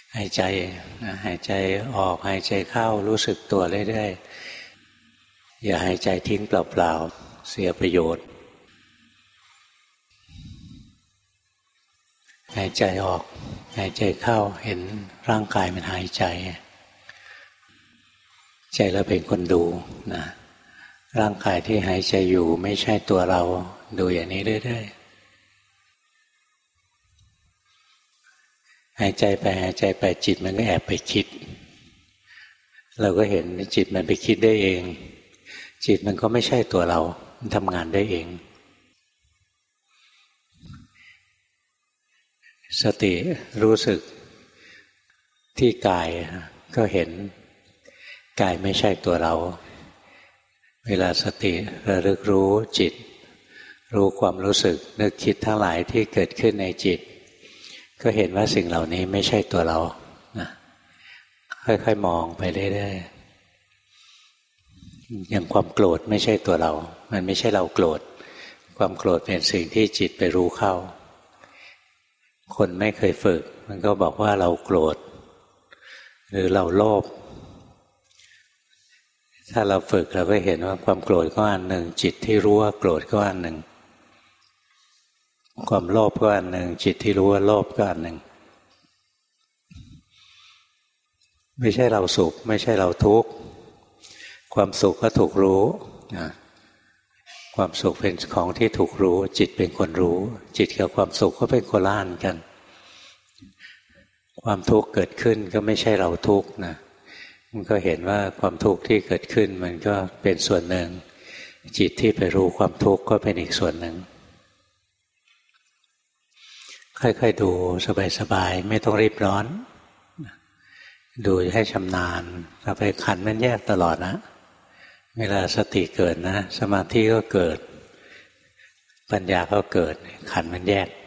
หายใจหายใจออกหายใจเข้ารู้สึกตัวเรื่อยๆอย่าหายใจทิ้งเปล่าๆเสียประโยชน์หายใจออกหายใจเข้าเห็นร่างกายมันหายใจใจเราเป็นคนดูนะร่างกายที่หายใจอยู่ไม่ใช่ตัวเราดูอย่างนี้เรื่อยๆหายใจไปหายใจไปจิตมันก็แอบไปคิดเราก็เห็นจิตมันไปคิดได้เองจิตมันก็ไม่ใช่ตัวเรามันทำงานได้เองสติรู้สึกที่กายก็เห็นกายไม่ใช่ตัวเราเวลาสติระลึกรู้จิตรู้ความรู้สึกนึกคิดทั้งหลายที่เกิดขึ้นในจิตก็เห็นว่าสิ่งเหล่านี้ไม่ใช่ตัวเรานะค่อยๆมองไปเรื่อยๆอย่างความโกรธไม่ใช่ตัวเรามันไม่ใช่เราโกรธความโกรธเป็นสิ่งที่จิตไปรู้เข้าคนไม่เคยฝึกมันก็บอกว่าเราโกรธหรือเราโลภถ้าเราฝึกเราก็เห็นว่าความโกรธก็อันหนึ่งจิตที่รู้ว่าโกรธก็อันหนึ่งความโลภก็อันหนึ่งจิตที่รู้ว่าโลภก็อันหนึ่งไม่ใช่เราสุขไม่ใช่เราทุกข์ความสุขก็ถูกรู้ความสุขเป็นของที่ถูกรู้จิตเป็นคนรู้จิตกับความสุขก็เป็นคนละอันกันความทุกข์เกิดขึ้นก็ไม่ใช่เราทุกข์นะมันก็เห็นว่าความทุกข์ที่เกิดขึ้นมันก็เป็นส่วนหนึ่งจิตที่ไปรู้ความทุกข์ก็เป็นอีกส่วนหนึ่งค่อยๆดูสบายๆไม่ต้องรีบร้อนดูให้ชำนาญถ้าไปขันมันแยกตลอดนะเวลาสติเกิดนะสมาธิก็เกิดปัญญาก็เกิดขันมันแยก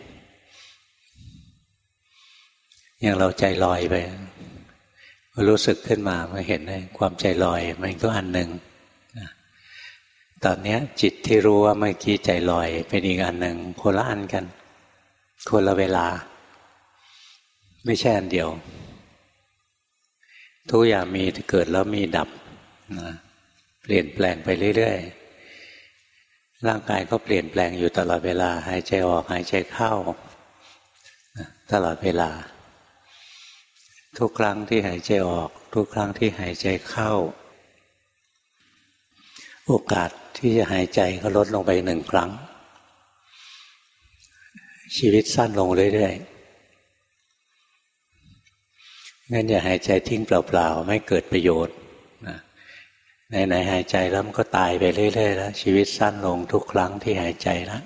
อย่างเราใจลอยไปรู้สึกขึ้นมาเมื่อเห็นเลยความใจลอยมันก็อันหนึ่งตอนนี้จิตที่รู้ว่าเมื่อกี้ใจลอยเป็นอีกอันหนึ่งคนละอันกันคนละเวลาไม่ใช่อันเดียวทุกอย่างมีเกิดแล้วมีดับนะเปลี่ยนแปลงไปเรื่อยๆร่างกายก็เปลี่ยนแปลงอยู่ตลอดเวลาหายใจออกหายใจเข้าตลอดเวลาทุกครั้งที่หายใจออกทุกครั้งที่หายใจเข้าโอกาสที่จะหายใจก็ลดลงไป1 ครั้งชีวิตสั้นลงเรื่อยๆงั้นอย่าหายใจทิ้งเปล่าๆไม่เกิดประโยชน์ไหนๆหายใจแล้วมันก็ตายไปเรื่อยๆแล้วชีวิตสั้นลงทุกครั้งที่หายใจแล้ว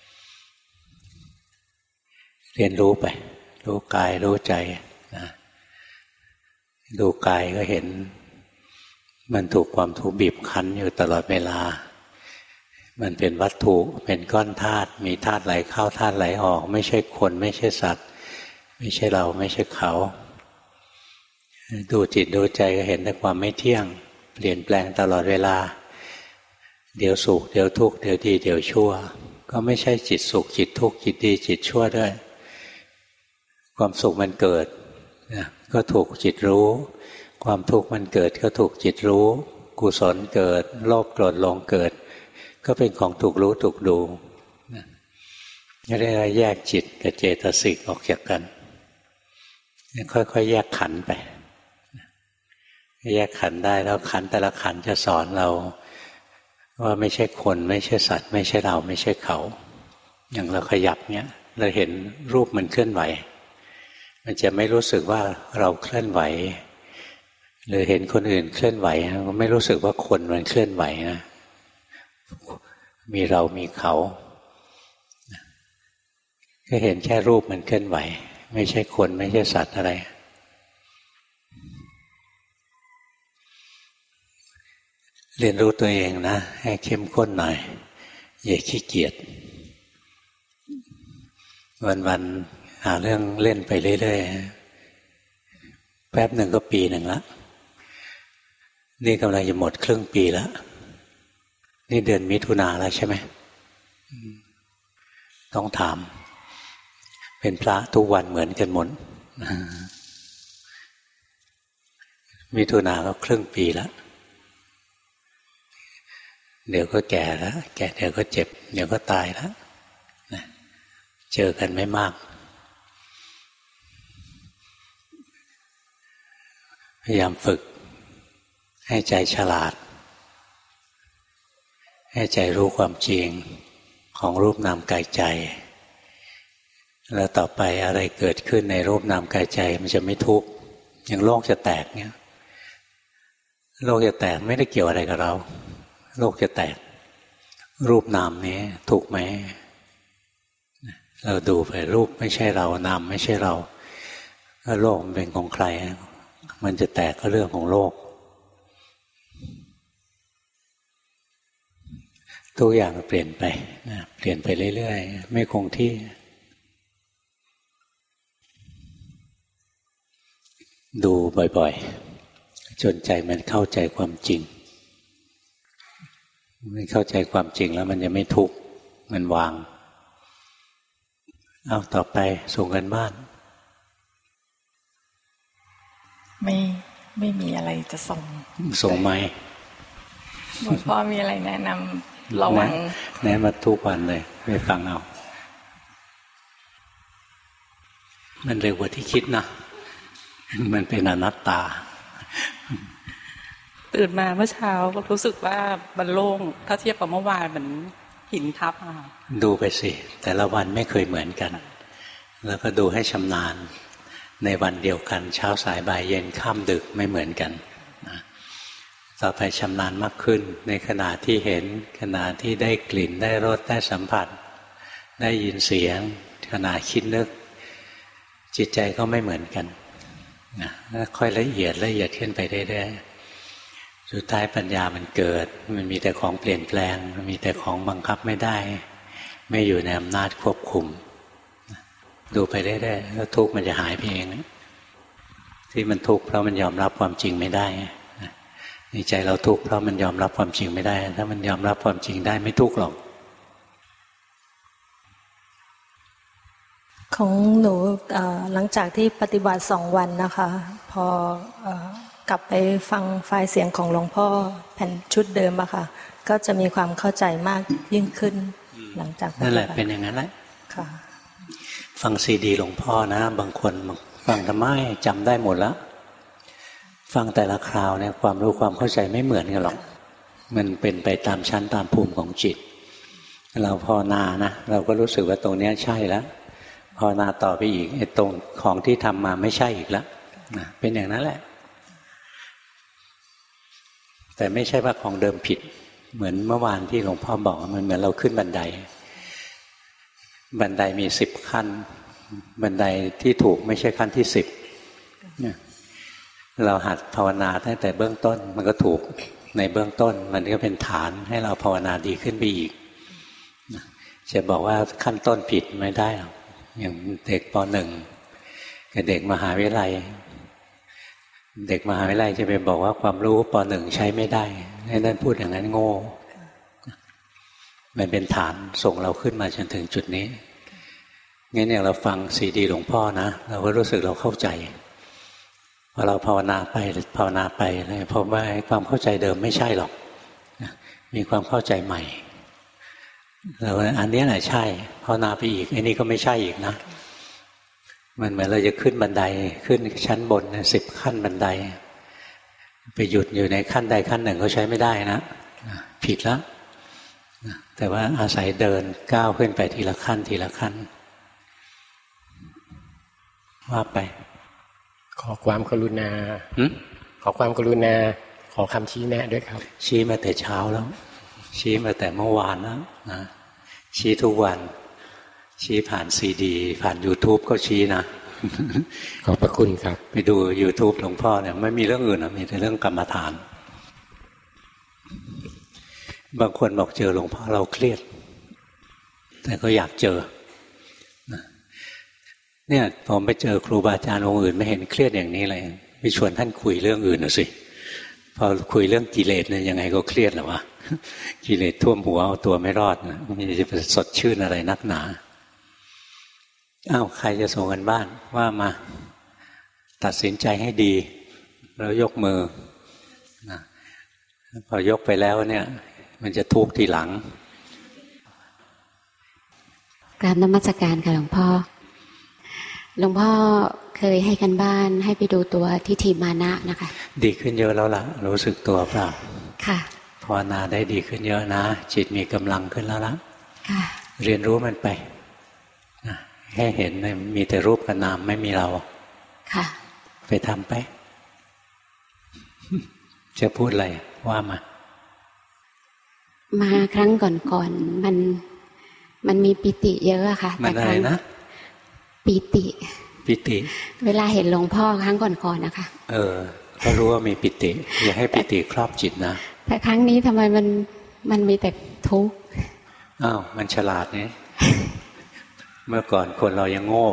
เรียนรู้ไปรู้กายรู้ใจนะดูกายก็เห็นมันถูกความทุกข์บีบคั้นอยู่ตลอดเวลามันเป็นวัตถุเป็นก้อนธาตุมีธาตุไหลเข้าธาตุไหลออกไม่ใช่คนไม่ใช่สัตว์ไม่ใช่เราไม่ใช่เขาดูจิตดูใจก็เห็นแต่ความไม่เที่ยงเปลี่ยนแปลงตลอดเวลาเดี๋ยวสุขเดี๋ยวทุกข์เดี๋ยวดีเดี๋ยวชั่วก็ไม่ใช่จิตสุขจิตทุกข์จิตดีจิตชั่วด้วยความสุขมันเกิดก็ถูกจิตรู้ความทุกข์มันเกิดก็ถูกจิตรู้กุศลเกิดโลภโกรธหลงเกิดก็เป็นของถูกรู้ถูกดูไม่ได้แยกจิตกับเจตสิกออกจากกันค่อยๆแยกขันธ์ไปแยกขันธ์ได้แล้วขันธ์แต่ละขันธ์จะสอนเราว่าไม่ใช่คนไม่ใช่สัตว์ไม่ใช่เราไม่ใช่เขาอย่างเราขยับเนี้ยเราเห็นรูปมันเคลื่อนไหวมันจะไม่รู้สึกว่าเราเคลื่อนไหวหรือเห็นคนอื่นเคลื่อนไหวก็ไม่รู้สึกว่าคนมันเคลื่อนไหวนะมีเรามีเขาก็เห็นแค่รูปมันเคลื่อนไหวไม่ใช่คนไม่ใช่สัตว์อะไรเรียนรู้ตัวเองนะให้เข้มข้นหน่อยอย่าขี้เกียจวันๆหาเรื่องเล่นไปเรื่อยๆแป๊บหนึ่งก็ปีหนึ่งละนี่กำลังจะหมดครึ่งปีแล้วนี่เดือนมิถุนาแล้วใช่ไหมต้องถามเป็นพระทุกวันเหมือนกันหมดมิถุนาก็ครึ่งปีแล้วเดี๋ยวก็แก่แล้วแก่เดี๋ยวก็เจ็บเดี๋ยวก็ตายแล้วนะเจอกันไม่มากพยายามฝึกให้ใจฉลาดให้ใจรู้ความจริงของรูปนามกายใจแล้วต่อไปอะไรเกิดขึ้นในรูปนามกายใจมันจะไม่ทุกข์อย่างโลกจะแตกเนี่ยโลกจะแตกไม่ได้เกี่ยวอะไรกับเราโลกจะแตกรูปนามนี้ถูกไหมเราดูไปรูปไม่ใช่เรานามไม่ใช่เราถ้าโลกมันเป็นของใครมันจะแตกก็เรื่องของโลกทุกอย่างเปลี่ยนไปนะเปลี่ยนไปเรื่อยๆไม่คงที่ดูบ่อยๆจนใจมันเข้าใจความจริงมันเข้าใจความจริงแล้วมันจะไม่ทุกข์มันวางเอาต่อไปส่งกันบ้านไม่มีอะไรจะส่งไหมหลวงพ่อมีอะไรแนะนำระวังแนะมาทุกวันเลยไปฟังเอามันเร็วกว่าที่คิดนะมันเป็นอนัตตาตื่นมาเมื่อเช้าก็รู้สึกว่ามันโล่งถ้าเทียบกับเมื่อวานเหมือนหินทับอะค่ะดูไปสิแต่ละวันไม่เคยเหมือนกันแล้วก็ดูให้ชำนาญในวันเดียวกันเช้าสายบ่ายเย็นค่ำดึกไม่เหมือนกันนะต่อไปชำนาญมากขึ้นในขณะที่เห็นขณะที่ได้กลิ่นได้รสได้สัมผัสได้ยินเสียงขณะคิดนึกจิตใจก็ไม่เหมือนกันนะค่อยละเอียดขึ้นไปเรื่อยๆสุดท้ายปัญญามันเกิดมันมีแต่ของเปลี่ยนแปลงมันมีแต่ของบังคับไม่ได้ไม่อยู่ในอำนาจควบคุมดูไปเรื่อยๆแล้วทุกข์มันจะหายไปเองที่มันทุกข์เพราะมันยอมรับความจริงไม่ได้ในใจเราทุกข์เพราะมันยอมรับความจริงไม่ได้ถ้ามันยอมรับความจริงได้ไม่ทุกข์หรอกของหนูหลังจากที่ปฏิบัติ2 วันนะคะพอกลับไปฟังไฟล์เสียงของหลวงพ่อแผ่นชุดเดิมอะค่ะก็จะมีความเข้าใจมากยิ่งขึ้นหลังจากนั่นแหละเป็นอย่างนั้นแหละค่ะฟังซีดีหลวงพ่อนะบางคนฟังทำไมจำได้หมดแล้วฟังแต่ละคราวเนี่ยความรู้ความเข้าใจไม่เหมือนกันหรอกมันเป็นไปตามชั้นตามภูมิของจิตเราภาวนานะเราก็รู้สึกว่าตรงนี้ใช่แล้วภาวนาต่อไปอีกไอ้ตรงของที่ทำมาไม่ใช่อีกแล้วนะเป็นอย่างนั้นแหละแต่ไม่ใช่ว่าของเดิมผิดเหมือนเมื่อวานที่หลวงพ่อบอกมันเหมือนเราขึ้นบันไดมี10 ขั้นบันไดที่ถูกไม่ใช่ขั้นที่10เนี่ยเราหัดภาวนาตั้งแต่เบื้องต้นมันก็ถูกในเบื้องต้นมันก็เป็นฐานให้เราภาวนาดีขึ้นไปอีกจะบอกว่าขั้นต้นผิดไม่ได้หรอกอย่างเด็กป.1 กับเด็กมหาวิทยาลัยเด็กมหาวิทยาลัยจะไปบอกว่าความรู้ป.1 ใช้ไม่ได้ให้นั่นพูดอย่างนั้นโง่มันเป็นฐานส่งเราขึ้นมาจนถึงจุดนี้งั้นอย่างเราฟังซีดีหลวงพ่อนะเราก็รู้สึกเราเข้าใจพอเราภาวนาไปเลยพบว่าความเข้าใจเดิมไม่ใช่หรอกมีความเข้าใจใหม่เราอันนี้แหละใช่ภาวนาไปอีกไอ้นี่ก็ไม่ใช่อีกนะมันเหมือนเราจะขึ้นบันไดขึ้นชั้นบน10 ขั้นบันไดไปหยุดอยู่ในขั้นใดขั้นหนึ่งก็ใช้ไม่ได้นะผิดแล้วแต่ว่าอาศัยเดินก้าวขึ้นไปทีละขั้นทีละขั้นว่าไปขอความกรุณาขอความกรุณาขอคำชี้แนะด้วยครับชี้มาแต่เช้าแล้วชี้มาแต่เมื่อวานแล้วนะชี้ทุกวันชี้ผ่านซีดีผ่าน YouTube ก็ชี้นะขอบพระคุณครับไปดู YouTube หลวงพ่อเนี่ยไม่มีเรื่องอื่นมีแต่เรื่องกรรมฐานบางคนบอกเจอหลวงพ่อเราเครียดแต่ก็อยากเจอเนี่ยผมไปเจอครูบาอาจารย์องค์อื่นไม่เห็นเครียดอย่างนี้เลยไปชวนท่านคุยเรื่องอื่นสิพอคุยเรื่องกิเลสเนี่ยยังไงก็เครียดหรอวะกิเลสท่วมหัวเอาตัวไม่รอดนะมันจะไปสดชื่นอะไรนักหนาอ้าวใครจะส่งกันบ้านว่ามาตัดสินใจให้ดีแล้วยกมือนะพอยกไปแล้วเนี่ยมันจะทุกข์ทีหลังกราบนมัสการค่ะหลวงพ่อเคยให้กันบ้านให้ไปดูตัวทิฏฐิมานะนะคะดีขึ้นเยอะแล้วล่ะรู้สึกตัวเปล่าค่ะภาวนาได้ดีขึ้นเยอะนะจิตมีกำลังขึ้นแล้วล่ะค่ะเรียนรู้มันไปนะแค่เห็นมีแต่รูปกับนามไม่มีเราค่ะไปทำไปจะพูดอะไรว่ามาครั้งก่อนมันมีปิติเยอะอะค่ะมันอะไรนะปิติเวลาเห็นหลวงพ่อครั้งก่อนนะคะก็รู้ว่ามีปิติอย่าให้ปิติครอบจิตนะแต่ครั้งนี้ทำไมมันมีแต่ทุกข์อ้าวมันฉลาดเนี่ย เมื่อก่อนคนเรายังโง่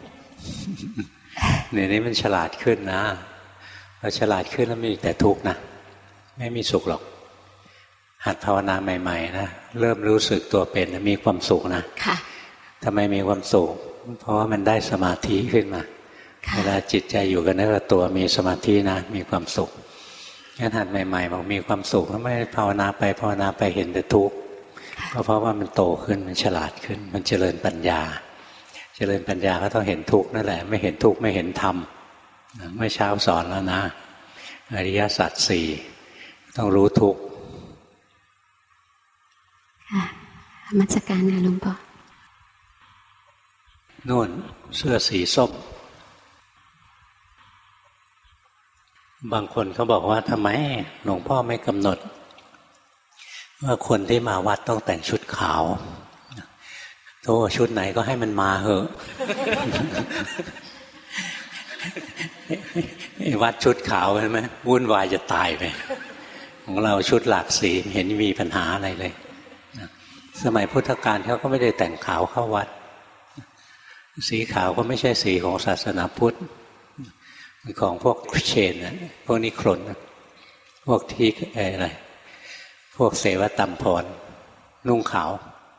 เนี่ยนี้มันฉลาดขึ้นนะเราฉลาดขึ้นแล้วมีแต่ทุกข์นะไม่มีสุขหรอกหัดภาวนาใหม่ๆนะเริ่มรู้สึกตัวเป็นมีความสุขนะค่ะทำไมมีความสุขเพราะว่ามันได้สมาธิขึ้นมาเวลาจิตใจอยู่กับเนื้อกับตัวมีสมาธินะมีความสุขงั้นหัดใหม่ๆบอกมีความสุขแล้วไม่ภาวนาไปเห็นแต่ทุกข์เพราะว่ามันโตขึ้นมันฉลาดขึ้นมันเจริญปัญญาก็ต้องเห็นทุกข์นั่นแหละไม่เห็นทุกข์ไม่เห็นธรรมเมื่อเช้าสอนแล้วนะอริยสัจสี่ต้องรู้ทุกข์ค่ะนมัสการค่ะหลวงพ่อนู่นเสื้อสีส้มบางคนเขาบอกว่าทำไมหลวงพ่อไม่กำหนดว่าคนที่มาวัดต้องแต่งชุดขาวโธ่ชุดไหนก็ให้มันมาเหอะ วัดชุดขาวใช่ไหมวุ่นวายจะตายไปของเราชุดหลากสีเห็นมีปัญหาอะไรเลยสมัยพุทธกาลเขาก็ไม่ได้แต่งขาวเข้าวัดสีขาวก็ไม่ใช่สีของศาสนาพุทธของพวกเชนนะพวกนิครนพวกที่อะไรพวกเสวตัมพรนุ่งขาว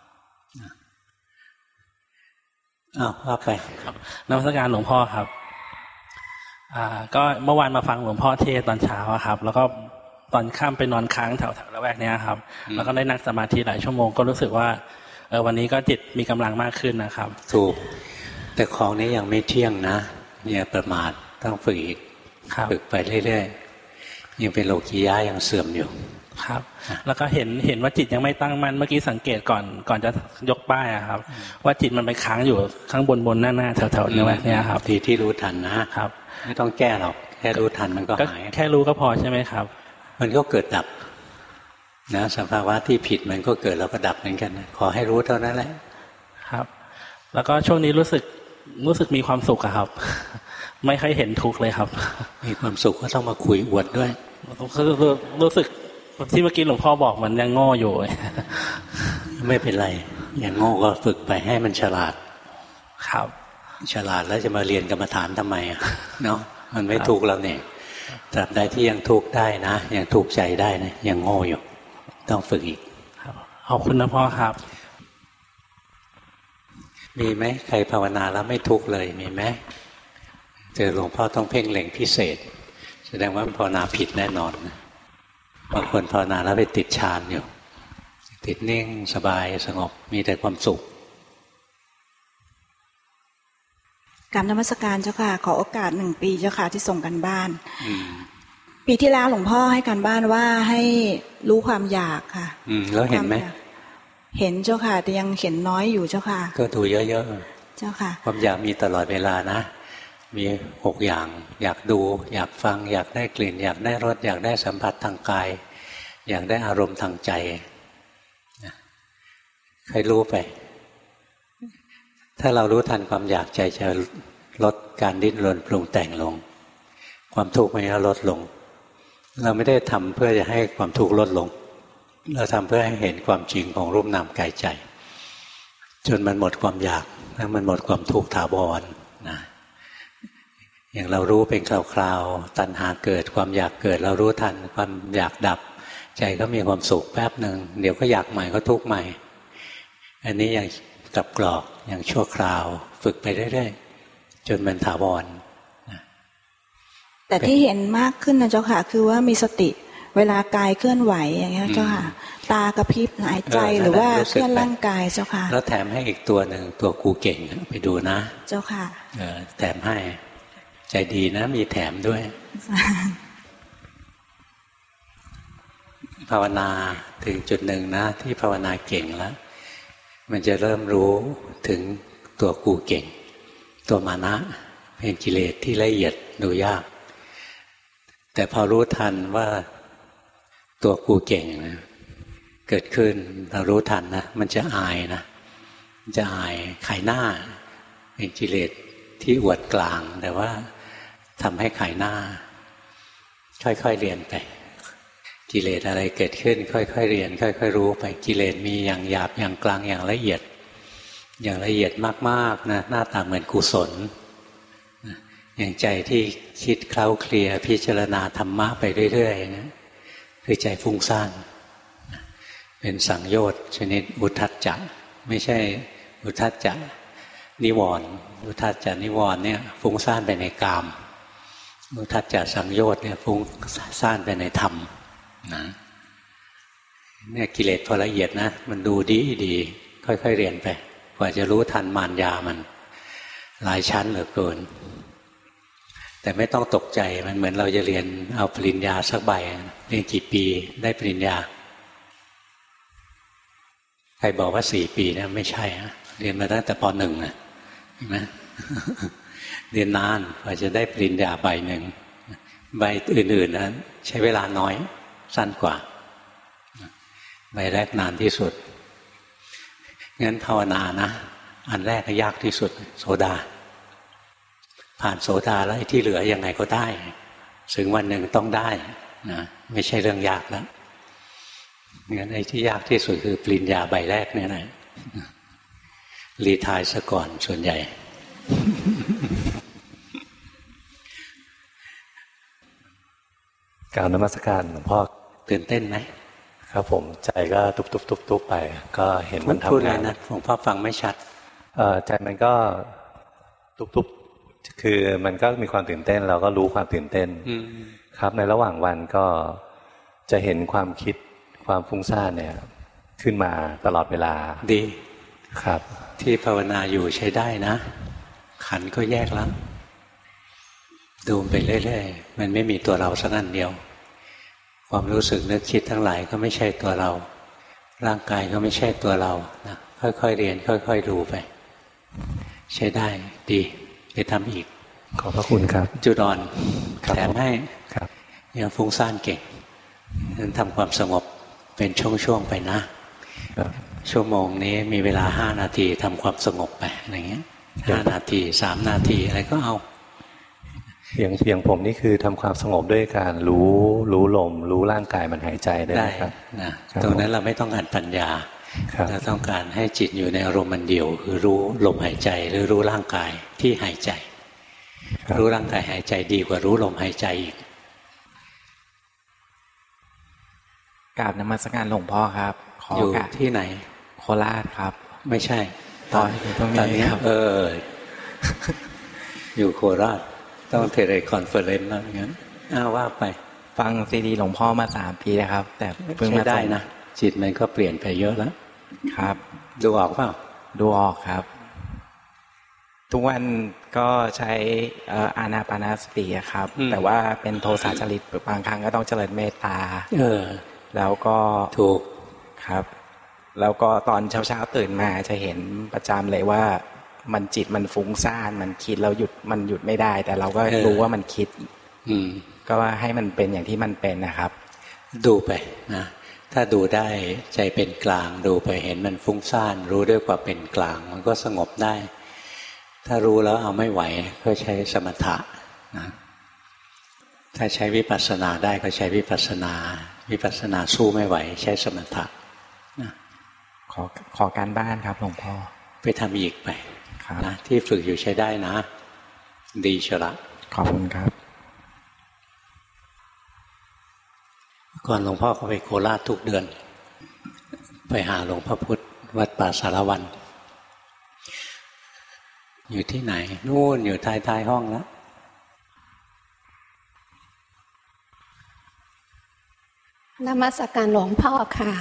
ว่าไปครับนมัสการหลวงพ่อครับก็เมื่อวานมาฟังหลวงพ่อเทศตอนเช้าครับแล้วก็ตอนค่ำไปนอนค้างแถวละแวกนี้ครับแล้วก็ได้นั่งสมาธิหลายชั่วโมงก็รู้สึกว่าวันนี้ก็จิตมีกำลังมากขึ้นนะครับถูกแต่ของนี้ยังไม่เที่ยงนะอย่าประมาทต้องฝึกอีกฝึกไปเรื่อยๆยังเป็นโลกียะยังเสื่อมอยู่ครับแล้วก็เห็นว่าจิตยังไม่ตั้งมั่นเมื่อกี้สังเกตก่อนจะยกป้ายครับว่าจิตมันไปค้างอยู่ข้างบนหน้าแถวๆนี้ครับทีที่รู้ทันนะครับไม่ต้องแก้หรอกแค่รู้ทันมันก็หายแค่รู้ก็พอใช่ไหมครับมันก็เกิดดับนะสภาวะที่ผิดมันก็เกิดแล้วก็ดับเหมือนกันขอให้รู้เท่านั้นแหละครับแล้วก็ช่วงนี้รู้สึกมีความสุขครับไม่ค่อยเห็นทุกข์เลยครับมีความสุขก็ต้องมาคุยอวดด้วยรู้สึกที่เมื่อกี้หลวงพ่อบอกมันยังโง่อยู่ไม่เป็นไรอย่างโง่ก็ฝึกไปให้มันฉลาดครับฉลาดแล้วจะมาเรียนกรรมฐานทำไมเนาะมันไม่ทุกข์แล้วเนี่ยตราบใดที่ยังทุกข์ได้นะยังทุกข์ใจได้นะยังโง่อยู่ต้องฝึกอีกขอบคุณนะพ่อครับมีไหมใครภาวนาแล้วไม่ทุกข์เลยมีไหมเจอหลวงพ่อต้องเพ่งเล็งพิเศษแสดงว่าภาวนาผิดแน่นอนบางคนภาวนาแล้วไปติดฌานอยู่ติดนิ่งสบายสงบมีแต่ความสุขกราบนมัสการเจ้าค่ะขอโอกาส1 ปีเจ้าค่ะที่ส่งกันบ้านปีที่แล้วหลวงพ่อให้การบ้านว่าให้รู้ความอยากค่ะแล้วเห็นไหมเห็นเจ้าค่ะแต่ยังเห็นน้อยอยู่เจ้าค่ะก็ดูเยอะๆเจ้าค่ะความอยากมีตลอดเวลานะมี6อย่างอยากดูอยากฟังอยากได้กลิ่นอยากได้รสอยากได้สัมผัสทางกายอยากได้อารมณ์ทางใจใครรู้ไปถ้าเรารู้ทันความอยากใจจะลดการดิ้นรนปรุงแต่งลงความทุกข์มันจะลดลงเราไม่ได้ทำเพื่อจะให้ความทุกข์ลดลงเราทำเพื่อให้เห็นความจริงของรูปนามกายใจจนมันหมดความอยากแล้วมันหมดความทุกข์ถาวรนะอย่างเรารู้เป็นคราวๆตัณหาเกิดความอยากเกิดเรารู้ทันความอยากดับใจก็มีความสุขแป๊บนึงเดี๋ยวก็อยากใหม่ก็ทุกข์ใหม่อันนี้อย่างกับกรอกอย่างชั่วคราวฝึกไปเรื่อยๆจนมันถาวรแต่ที่เห็นมากขึ้นนะเจ้าค่ะคือว่ามีสติเวลากายเคลื่อนไหวอย่างเงี้ยเจ้าค่ะตากระพริบหายใจหรือว่าเคลื่อนร่างกายเจ้าค่ะแล้วแถมให้อีกตัวหนึ่งตัวกูเก่งไปดูนะเจ้าค่ะแถมให้ใจดีนะมีแถมด้วยภาวนาถึงจุดหนึ่งนะที่ภาวนาเก่งแล้วมันจะเริ่มรู้ถึงตัวกูเก่งตัวมานะเป็นกิเลสที่ละเอียดดูยากแต่พอรู้ทันว่าตัวกูเก่งนะเกิดขึ้นเรารู้ทันนะมันจะอายนะจะอายขายหน้าเป็นกิเลสที่อวดกลางแต่ว่าทำให้ขายหน้าค่อยๆเรียนไปกิเลสอะไรเกิดขึ้นค่อยๆเรียนค่อยๆรู้ไปกิเลสมีอย่างหยาบอย่างกลางอย่างละเอียดอย่างละเอียดมากๆนะหน้าตาเหมือนกุศลอย่างใจที่คิดเคล้าเคลียพิจารณาธรรมะไปเรื่อยๆนะคือใจฟุ้งซ่านเป็นสังโยชน์ชนิดอุทธัจจะไม่ใช่อุทธัจจะนิวรณ์อุทธัจจะนิวรณ์เนี่ยฟุ้งซ่านไปในกามอุทธัจจะสังโยชน์เนี่ยฟุ้งซ่านไปในธรรมนะเนี่ยกิเลสพอละเอียดนะมันดูดีค่อยๆเรียนไปกว่าจะรู้ทันมารยามันหลายชั้นเหลือเกินแต่ไม่ต้องตกใจมันเหมือนเราจะเรียนเอาปริญญาสักใบเรียนกี่ปีได้ปริญญาใครบอกว่า4 ปีนะไม่ใช่ฮะเรียนมาตั้งแต่ป.1นะเห็นไหมเรียนนานกว่าจะได้ปริญญาใบหนึ่งใบอื่นๆนั้นใช้เวลาน้อยสั้นกว่าใบแรกนานที่สุดงั้นภาวนานะอันแรกก็ยากที่สุดโสดาผ่านโสดาแล้วที่เหลือยังไงก็ได้ถึงวันหนึ่งต้องได้นะไม่ใช่เรื่องยากแล้วงั้นไอ้ที่ยากที่สุดคือปริญญาใบแรกเนี่ยนะรีไทร์ซะก่อนส่วนใหญ่กราบนมัสการหลวงพ่อตื่นเต้นไหมครับผมใจก็ตุบๆไปก็เห็นมันทำงานนะหลวงพ่อฟังไม่ชัดใจมันก็ตุบคือมันก็มีความตื่นเต้นเราก็รู้ความตื่นเต้นครับในระหว่างวันก็จะเห็นความคิดความฟุ้งซ่านเนี่ยขึ้นมาตลอดเวลาดีครับที่ภาวนาอยู่ใช้ได้นะขันธ์ก็แยกแล้วดูไปเรื่อยๆมันไม่มีตัวเราสักอันเดียวความรู้สึกนึกคิดทั้งหลายก็ไม่ใช่ตัวเราร่างกายก็ไม่ใช่ตัวเรานะค่อยๆเรียนค่อยๆดูไปใช้ได้ดีไปทำอีกขอบพระคุณครับจุดอ่อนแถมให้ยังฟุ้งซ่านเก่งนั้นทำความสงบเป็นช่วงๆไปนะชั่วโมงนี้มีเวลา5 นาทีทำความสงบไปอะไรเงี้ย5 นาที3 นาทีอะไรก็เอาอย่างผมนี่คือทำความสงบด้วยการรู้ลมรู้ร่างกายมันหายใจได้ไหมครับนะตรงนั้นเราไม่ต้องการปัญญาเราต้องการให้จิตอยู่ในอารมณ์มันเดียวคือรู้ลมหายใจหรือรู้ร่างกายที่หายใจรู้ร่างกายหายใจดีกว่ารู้ลมหายใจอีกกราบนมัสการหลวงพ่อครับอยู่ที่ไหนโคราชครับไม่ใช่ตอนนี้อยู่โคราชต้องเทเลคอนเฟอเรนซ์แล้วงั้นว่าไปฟังซีดีหลวงพ่อมา3 ปีแล้วครับแต่เพิ่งมาได้นะจิตมันก็เปลี่ยนไปเยอะแล้วครับดูออกเปล่าดูออกครับทุกวันก็ใช้อานาปานสติครับแต่ว่าเป็นโทสะจริตบางครั้งก็ต้องเจริญเมตตาแล้วก็ถูกครับแล้วก็ตอนเช้าตื่นมาจะเห็นประจำเลยว่ามันจิตมันฟุ้งซ่านมันคิดแล้วมันหยุดไม่ได้แต่เราก็รู้ว่ามันคิดก็ว่าให้มันเป็นอย่างที่มันเป็นนะครับดูไปนะถ้าดูได้ใจเป็นกลางดูไปเห็นมันฟุ้งซ่านรู้ด้วยความเป็นกลางมันก็สงบได้ถ้ารู้แล้วเอาไม่ไหวก็ใช้สมถะนะถ้าใช้วิปัสสนาได้ก็ใช้วิปัสสนาสู้ไม่ไหวใช้สมถะนะขอการบ้านครับหลวงพ่อไปทำอีกไปนะที่ฝึกอยู่ใช้ได้นะดีเชียวละขอบคุณครับก่อนหลวงพ่อเขาไปโคราชทุกเดือนไปหาหลวงพ่อพุธวัดป่าสารวันอยู่ที่ไหนนู่นอยู่ท้ายห้องแล้วนมัสการหลวงพ่อค่ะ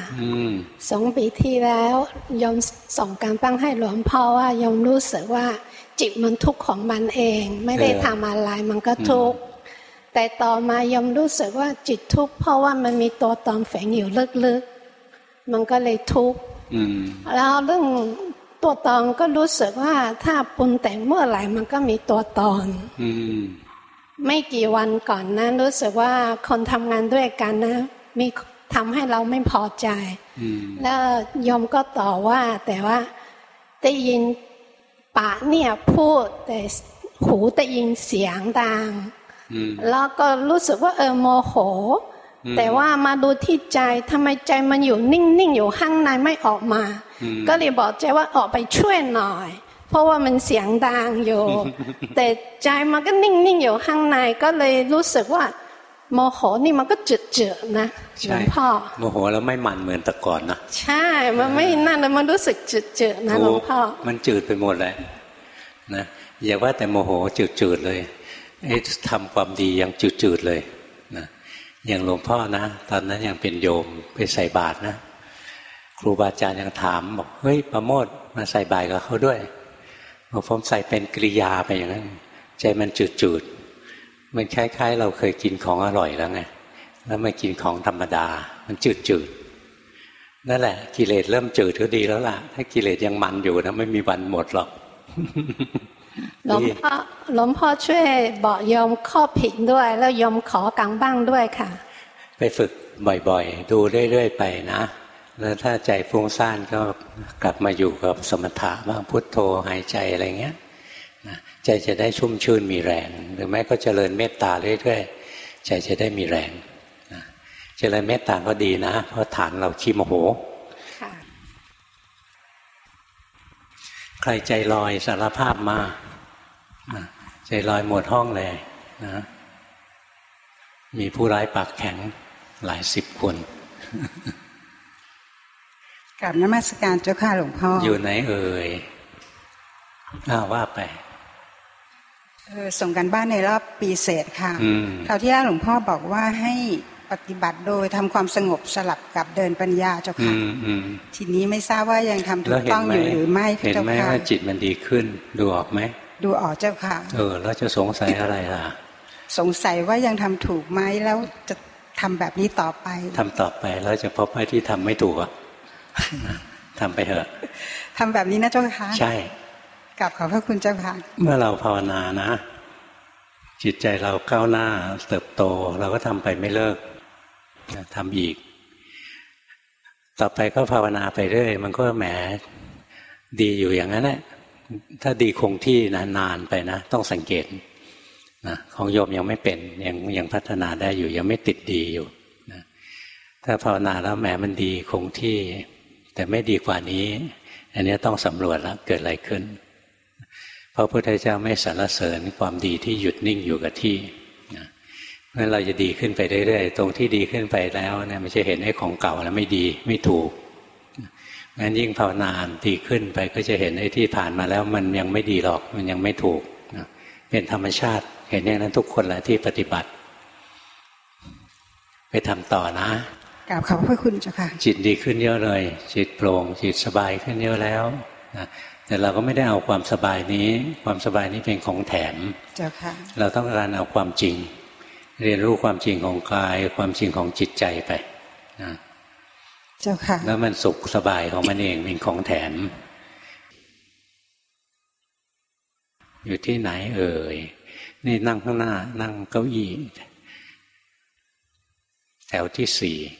2 ปีที่แล้วยมส่งการบ้านให้หลวงพ่อว่ายมรู้สึกว่าจิตมันทุกข์ของมันเองไม่ได้ทำอะไรมันก็ทุกข์แต่ต่อมายมรู้สึกว่าจิตทุกข์เพราะว่ามันมีตัวตนแฝงอยู่ลึกๆมันก็เลยทุกข์แล้วเรื่องตัวตนก็รู้สึกว่าถ้าปรุงแต่งเมื่อไหร่มันก็มีตัวตนไม่กี่วันก่อนนะรู้สึกว่าคนทำงานด้วยกันนะมีทำให้เราไม่พอใจแล้วยมก็ต่อว่าแต่ว่าได้ยินปากเนี่ยพูดแต่หูได้ยินเสียงดังแล้วก็รู้สึกว่าโมโหแต่ว่ามาดูที่ใจทำไมใจมันอยู่นิ่งๆอยู่ข้างในไม่ออกมาก็เลยบอกใจว่าออกไปช่วยหน่อยเพราะว่ามันเสียงดังอยู่แต่ใจมันก็นิ่งๆอยู่ข้างในก็เลยรู้สึกว่าโมโหนี่มันก็จืดๆนะหลวงพ่อโมโหแล้วไม่มันเหมือนแต่ก่อนนะใช่มันไม่นั่นแล้วมันรู้สึกจืดๆนะหลวงพ่อมันจืดไปหมดเลยนะอย่าว่าแต่โมโหจืดๆเลยทำความดียังจืดๆเลยนะอย่างหลวงพ่อนะตอนนั้นยังเป็นโยมไปใส่บาตรนะครูบาอาจารย์ยังถามบอกเฮ้ยประโมทมาใส่บาตรกับเขาด้วยบอกผมใส่เป็นกริยาไปอย่างนั้นใจมันจืดๆมันคล้ายๆเราเคยกินของอร่อยแล้วไงแล้วมากินของธรรมดามันจืดๆนั่นแหละกิเลสเริ่มจืดก็ดีแล้วล่ะถ้ากิเลสยังมันอยู่นะไม่มีวันหมดหรอกหลวงพ่อช่วยบอกโยมข้อผิดด้วยแล้วโยมขอกางบ้างด้วยค่ะไปฝึกบ่อยๆดูเรื่อยๆไปนะแล้วถ้าใจฟุ้งซ่านก็กลับมาอยู่กับสมถะบ้างพุทโธหายใจอะไรเงี้ยใจจะได้ชุ่มชื่นมีแรงหรือไม่ก็เจริญเมตตาเรื่อยๆใจจะได้มีแรงเจริญเมตตาก็ดีนะเพราะฐานเราขี้โมโหใครใจลอยสารภาพมาใจลอยหมดห้องเลยนะมีผู้ร้ายปากแข็งหลาย10 คนกราบนมัสการเจ้าค่ะหลวงพ่ออยู่ไหนเอ่ยว่าไปส่งกันบ้านในรอบปีเศษค่ะคราวที่แล้วหลวงพ่อบอกว่าให้ปฏิบัติโดยทำความสงบสลับกับเดินปัญญาเจ้าค่ะทีนี้ไม่ทราบว่ายังทำถูกต้องอยู่หรือไม่เจ้าค่ะเห็นไหมว่าจิตมันดีขึ้นดูออกไหมดูออกเจ้าค่ะแล้วจะสงสัยอะไรล่ะสงสัยว่ายังทำถูกไหมแล้วจะทำแบบนี้ต่อไปทำต่อไปแล้วจะพบว่าที่ทำไม่ถูกอ่ะทำไปเถอะทำแบบนี้นะเจ้าค่ะใช่กราบขอบพระคุณเจ้าค่ะเมื่อเราภาวนานะจิตใจเราก้าวหน้าเติบโตเราก็ทำไปไม่เลิกทำอีกต่อไปก็ภาวนาไปเรื่อยมันก็แหมดีอยู่อย่างนั้นแหละถ้าดีคงที่นานๆไปนะต้องสังเกตนะของโยมยังไม่เป็นยังพัฒนาได้อยู่ยังไม่ติดดีอยู่นะถ้าภาวนาแล้วแหมมันดีคงที่แต่ไม่ดีกว่านี้อันนี้ต้องสำรวจแล้วเกิดอะไรขึ้นพระพุทธเจ้าไม่สรรเสริญความดีที่หยุดนิ่งอยู่กับที่เพราะฉะนั้นเราจะดีขึ้นไปเรื่อยๆตรงที่ดีขึ้นไปแล้วเนี่ยมันจะเห็นไอ้ของเก่าแล้วไม่ดีไม่ถูกงั้นยิ่งภาวนาดีขึ้นไปก็จะเห็นไอ้ที่ผ่านมาแล้วมันยังไม่ดีหรอกมันยังไม่ถูกเป็นธรรมชาติเห็นอย่างนั้นทุกคนแหละที่ปฏิบัติไปทำต่อนะกราบขอบพระคุณเจ้าค่ะจิตดีขึ้นเยอะเลยจิตโปร่งจิตสบายขึ้นเยอะแล้วนะแต่เราก็ไม่ได้เอาความสบายนี้ความสบายนี้เป็นของแถมเจ้าค่ะเราต้องการเอาความจริงเรียนรู้ความจริงของกายความจริงของจิตใจไปนะเจ้าค่ะแล้วมันสุขสบายของมันเองเป็นของแถมอยู่ที่ไหนเอ่ยนี่นั่งข้างหน้านั่งเก้าอี้แถวที่ 4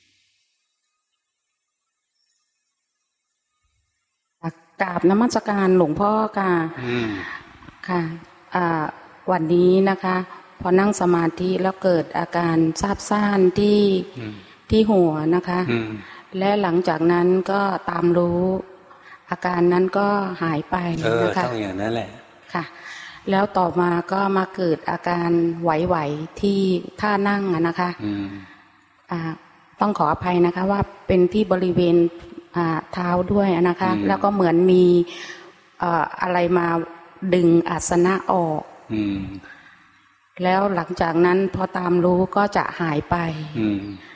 กราบนมัสการหลวงพ่อค่ะค่ะวันนี้นะคะพอนั่งสมาธิแล้วเกิดอาการซาบซ่านที่หัวนะคะและหลังจากนั้นก็ตามรู้อาการนั้นก็หายไปนะคะต้องอย่างนั้นแหละค่ะแล้วต่อมาก็มาเกิดอาการไหวๆที่ท่านั่งนะคะต้องขออภัยนะคะว่าเป็นที่บริเวณเท้าด้วยนะคะแล้วก็เหมือนมีอะไรมาดึงอาสนะออกแล้วหลังจากนั้นพอตามรู้ก็จะหายไป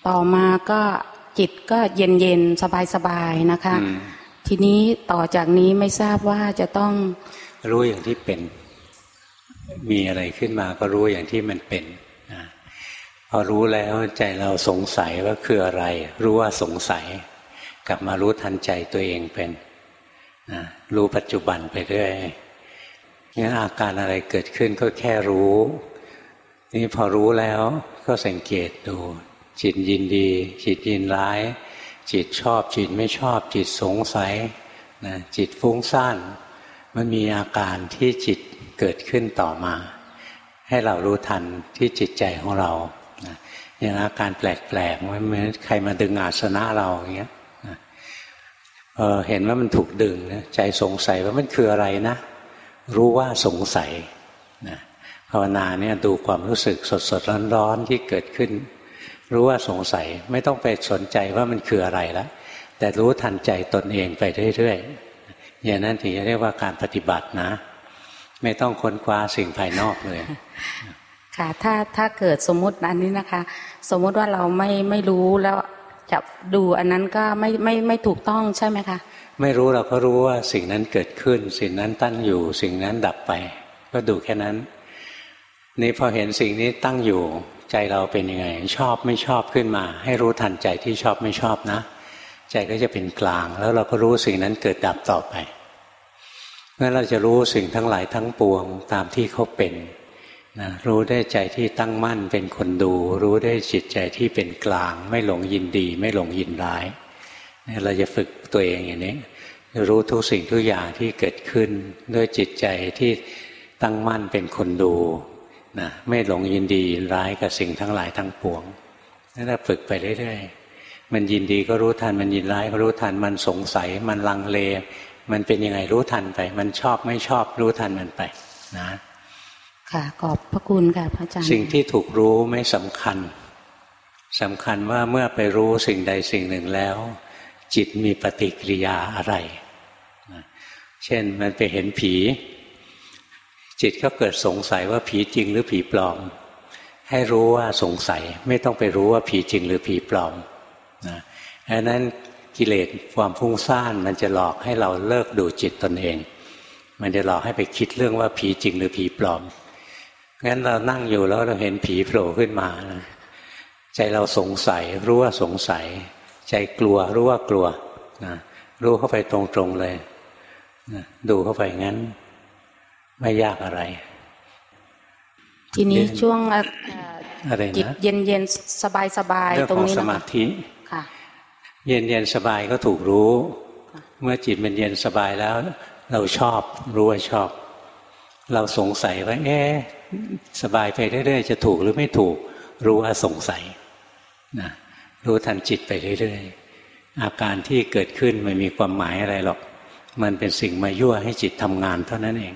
ต่อมาก็จิตก็เย็นๆสบายๆนะคะทีนี้ต่อจากนี้ไม่ทราบว่าจะต้องรู้อย่างที่เป็นมีอะไรขึ้นมาก็รู้อย่างที่มันเป็นพอรู้แล้วใจเราสงสัยว่าคืออะไรรู้ว่าสงสัยกลับมารู้ทันใจตัวเองเป็นรู้ปัจจุบันไปเรื่อยงั้นอาการอะไรเกิดขึ้นก็แค่รู้นี่พอรู้แล้วก็สังเกตดูจิตยินดีจิตยินร้ายจิตชอบจิตไม่ชอบจิตสงสัยจิตฟุ้งซ่านมันมีอาการที่จิตเกิดขึ้นต่อมาให้เรารู้ทันที่จิตใจของเราอย่างอาการแปลกๆเหมือนใครมาดึงอาสนะเราอย่างเงี้ยเห็นว่ามันถูกดึงใจสงสัยว่ามันคืออะไรนะรู้ว่าสงสัยภาวนาเนี่ยดูความรู้สึกสดๆร้อนๆที่เกิดขึ้นรู้ว่าสงสัยไม่ต้องไปสนใจว่ามันคืออะไรแล้วแต่รู้ทันใจตนเองไปเรื่อยๆอย่างนั้นถึงจะเรียกว่าการปฏิบัตินะไม่ต้องค้นคว้าสิ่งภายนอกเลยค่ะถ้าเกิดสมมุติอันนี้นะคะสมมุติว่าเราไม่รู้แล้วจะดูอันนั้นก็ไม่ถูกต้องใช่ไหมคะไม่รู้เราก็รู้ว่าสิ่งนั้นเกิดขึ้นสิ่งนั้นตั้งอยู่สิ่งนั้นดับไปก็ดูแค่นั้นนี่พอเห็นสิ่งนี้ตั้งอยู่ใจเราเป็นยังไงชอบไม่ชอบขึ้นมาให้รู้ทันใจที่ชอบไม่ชอบนะใจก็จะเป็นกลางแล้วเราก็รู้สิ่งนั้นเกิดดับต่อไปงั้นเราจะรู้สิ่งทั้งหลายทั้งปวงตามที่เขาเป็นนะรู้ได้ใจที่ตั้งมั่นเป็นคนดูรู้ได้จิตใจที่เป็นกลางไม่หลงยินดีไม่หลงยินร้ายเราจะฝึกตัวเองอย่างนี้รู้ทุกสิ่งทุกอย่างที่เกิดขึ้นด้วยจิตใจที่ตั้งมั่นเป็นคนดูนะไม่หลงยินดียินร้ายกับสิ่งทั้งหลายทั้งปวงนั่นแหละฝึกไปเรื่อยๆมันยินดีก็รู้ทันมันยินร้ายก็รู้ทันมันสงสัยมันลังเลมันเป็นยังไงรู้ทันไปมันชอบไม่ชอบรู้ทันมันไปนะค่ะขอบพระคุณค่ะพระอาจารย์สิ่งที่ถูกรู้ไม่สำคัญสำคัญว่าเมื่อไปรู้สิ่งใดสิ่งหนึ่งแล้วจิตมีปฏิกิริยาอะไรเช่นมันไปเห็นผีจิตก็เกิดสงสัยว่าผีจริงหรือผีปลอมให้รู้ว่าสงสัยไม่ต้องไปรู้ว่าผีจริงหรือผีปลอมดังนั้นกิเลสความฟุ้งซ่านมันจะหลอกให้เราเลิกดูจิตตนเองมันจะหลอกให้ไปคิดเรื่องว่าผีจริงหรือผีปลอมงั้นเรานั่งอยู่แล้วเราเห็นผีโผล่ขึ้นมาใจเราสงสัยรู้ว่าสงสัยใจกลัวรู้ว่ากลัวรู้เข้าไปตรงๆเลยดูเข้าไปงั้นไม่ยากอะไรทีนี้ช่วงจิตเย็นๆสบายๆตรงนี้นะคะเรื่องของสมาธิเย็นๆสบายก็ถูกรู้เมื่อจิตมันเย็นสบายแล้วเราชอบรู้ว่าชอบเราสงสัยว่าสบายไปเรื่อยๆจะถูกหรือไม่ถูกรู้ว่าสงสัยนะรู้ทันจิตไปเรื่อยๆอาการที่เกิดขึ้นไม่มีความหมายอะไรหรอกมันเป็นสิ่งมายั่วให้จิตทำงานเท่านั้นเอง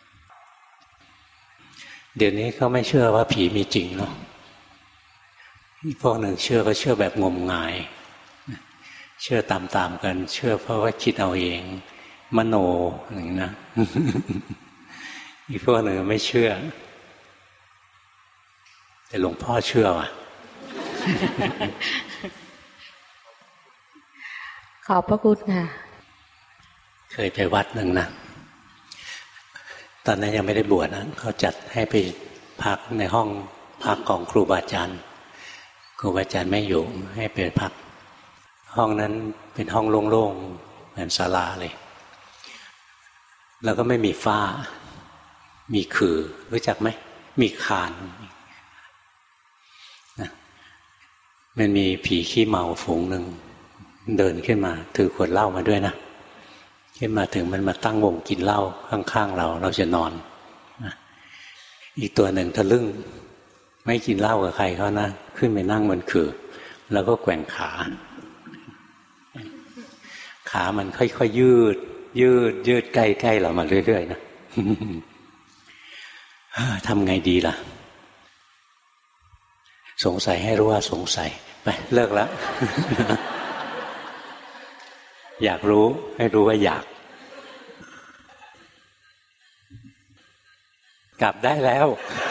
เดี๋ยวนี้เขาไม่เชื่อว่าผีมีจริงเนาะพวกหนึ่งเชื่อก็เชื่อแบบงมงายเชื่อตามๆกันเชื่อเพราะว่าคิดเอาเองมโนอย่างนี้นะอีกพวกหนึ่งไม่เชื่อแต่หลวงพ่อเชื่อว่ะขอบพระคุณค่ะเคยไปวัดหนึ่งนะตอนนั้นยังไม่ได้บวชนะเขาจัดให้ไปพักในห้องพักของครูบาอาจารย์ครูบาอาจารย์ไม่อยู่ให้ไปพักห้องนั้นเป็นห้องโล่งๆเหมือนศาลาเลยแล้วก็ไม่มีฝ้ามีขื่อรู้จักไหมมีคานนะมันมีผีขี้เมาฝูงหนึ่งเดินขึ้นมาถือขวดเหล้ามาด้วยนะขึ้นมาถึงมันมาตั้งวงกินเหล้าข้างๆเราจะนอนนะอีกตัวหนึ่งทะลึ่งไม่กินเหล้ากับใครเขานะขึ้นไปนั่งบนขื่อแล้วก็แกว่งขามันค่อยๆยืดใกล้ๆเรามาเรื่อยๆนะทำไงดีล่ะสงสัยให้รู้ว่าสงสัยไปเลิกแล้ว อยากรู้ให้รู้ว่าอยากกลับได้แล้ว